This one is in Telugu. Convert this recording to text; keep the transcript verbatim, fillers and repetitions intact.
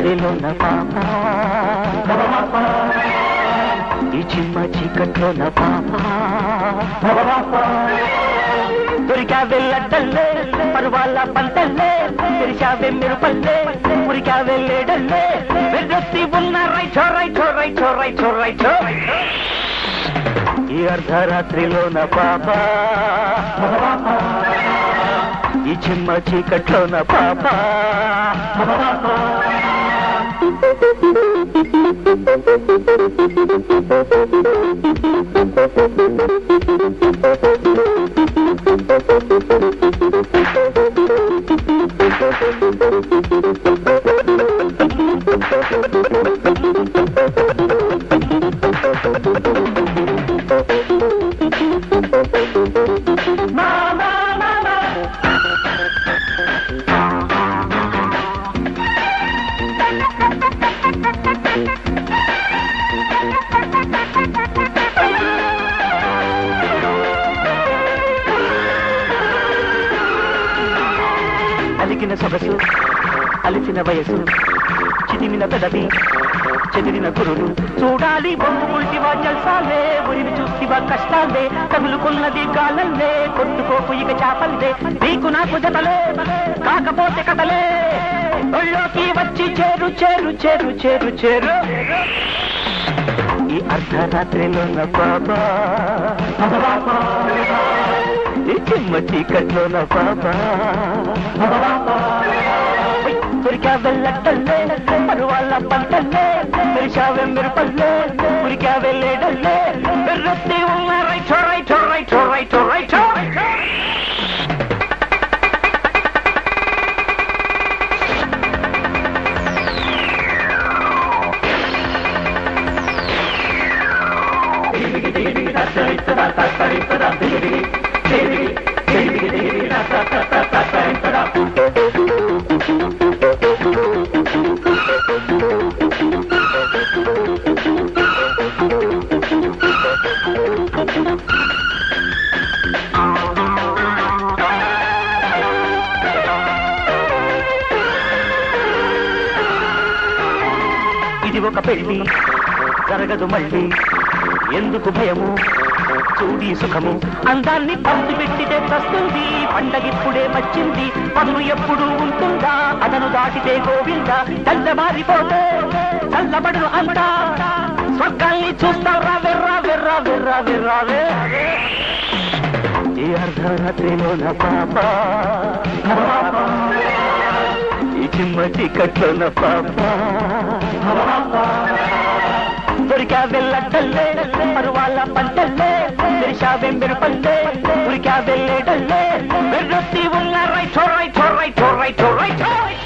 అర్ధరాత్రిలోన పాప ఈ చిమ్మ చీకట్లోన పాప దొరికావే లడ్డల్లే పర్వాల పంటల్లే తెరిచావే మెరుపల్లే ఉరికావే లేడల్లే వెర్రెత్తి ఉన్న రైచో రైచో రైచో రైచో రైచో ఈ అర్ధరాత్రిలోన పాప ఈ చిమ్మ చీకట్లోన పాప అలికిన సొగసు అలిసిన వయసు చిదిమిన పెదవి చెదిరిన గురులు చూడాలి బొమ్ము ఉల్టివా జల్సాలే ఉరిని చూసివా కష్టాలే తగులుకున్నది గాలల్లే కొట్టుకోపు ఇక చాపల్లే నీకు నాకు జతలే కాకపోతే కథలే ఒళ్ళోకి వచ్చి చేరు చేరు చేరు చేరు చేరు ఈ అర్ధరాత్రిలోన పాప ఈ చిమ్మ చీకట్లోన పాప ఉరికావే లడ్డల్లే పరువాళ్ళ పంటల్లే మెరిచావే మెరుపల్లే ఉరికావే లేడల్లే వెర్రెత్తి ఉన్న రైచో రైచో రైచో రైచో రైచో ఇది ఒక పెళ్లి జరగదు మళ్ళీ ఎందుకు భయము చూడి సుఖము అందాన్ని పంచి పెట్టితే వస్తుంది పండగిప్పుడే వచ్చింది పన్ను ఎప్పుడు ఉంటుందా అదను దాటితే గోవిందా తెల్లబారిపోతే చల్లబడు అంతా స్వర్గాల్ని చూస్తారా వెర్రా వెర్రా వెర్రా వెర్రావే ఈ అర్ధరాత్రిలోన పాప ఈ చిమ్మ చీకట్లోన పాప దొరికావే లడ్డల్లే పరువాళ్ళ పంటల్లే తెరిచావే మెరుపల్లే ఉరికావే లేడల్లే వెర్రెత్తి ఉన్న రైచో రైచో రైచో రైచో రైచో